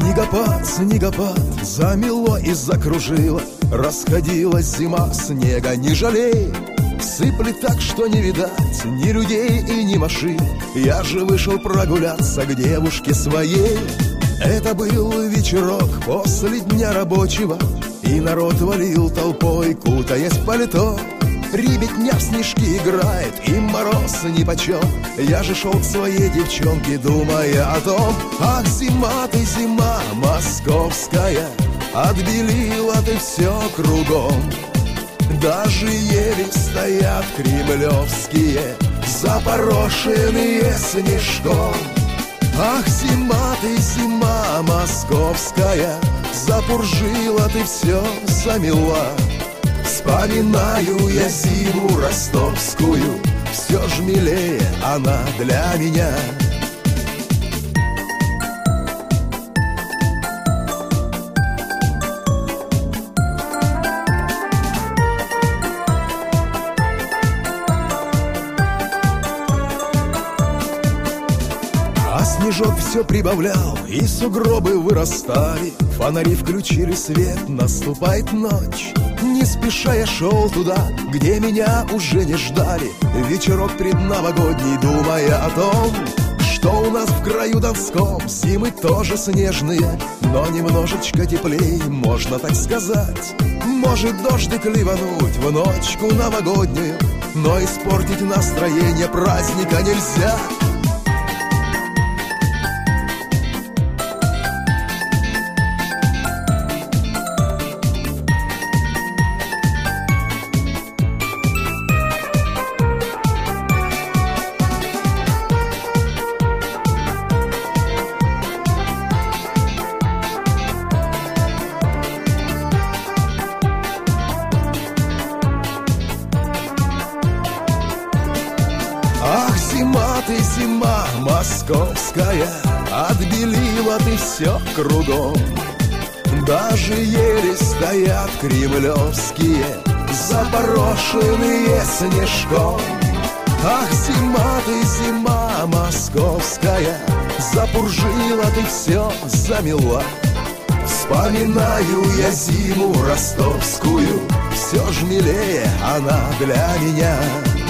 Снегопад, снегопад, замело и закружило. Расходилась зима, снега не жалей. Сыплет так, что не видать ни людей и ни машин. Я же вышел прогуляться к девушке своей. Это был вечерок после дня рабочего, и народ валил толпой, кутаясь в пальто. Ребятня в снежки играет, и мороз нипочем. Я же шел к своей девчонке, думая о том: ах, зима ты, зима московская, отбелила ты все кругом. Даже ели стоят кремлевские, запорошенные снежком. Ах, зима ты, зима московская, запуржила ты все, замела. Вспоминаю я зиму ростовскую, все ж милее она для меня. А снежок все прибавлял, и сугробы вырастали. Фонари включили свет, наступает ночь. Не спеша я шел туда, где меня уже не ждали. Вечерок предновогодний, думая о том, что у нас в краю Донском зимы тоже снежные, но немножечко теплей, можно так сказать. Может дождик ливануть в ночку новогоднюю, но испортить настроение праздника нельзя. Ах, зима ты, зима московская, отбелила ты все кругом. Даже ели стоят кремлевские, запорошенные снежком. Ах, зима ты, зима московская, запуржила ты все, замела. Вспоминаю я зиму ростовскую, все ж милее она для меня.